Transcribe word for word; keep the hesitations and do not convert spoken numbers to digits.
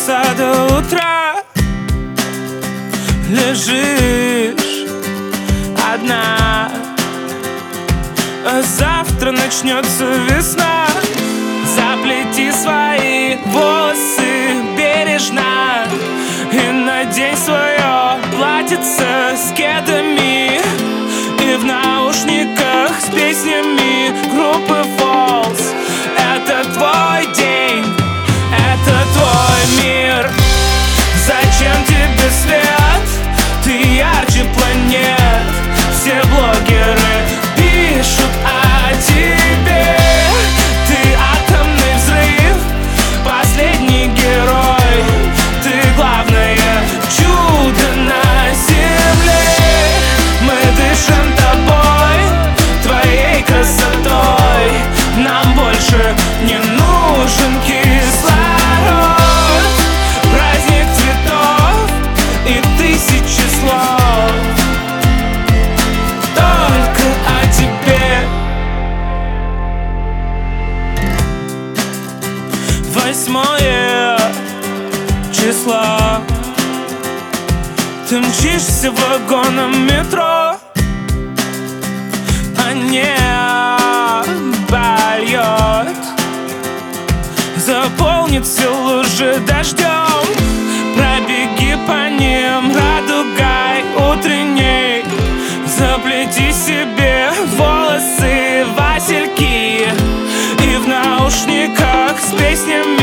часа до утра лежишь одна, а завтра начнется весна. Заплети свои волосы бережно и надень свое платьице с кедами, и в наушниках с песнями группы Falls. Это твой день, это твой мир. Зачем тебе свет? Ты ярче планет. Все блогеры пишут о тебе. Ты атомный взрыв, последний герой. Ты главное чудо на земле. Мы дышим тобой, твоей красотой. Нам больше не нужен кислород. Праздник цветов и тысячи слов только о тебе. Восьмое число. Ты мчишься вагоном метро, а небо льет, заполнит все лужи дождем. Пробеги по ним радугой утренней. Заплети себе волосы васильки и в наушниках с песнями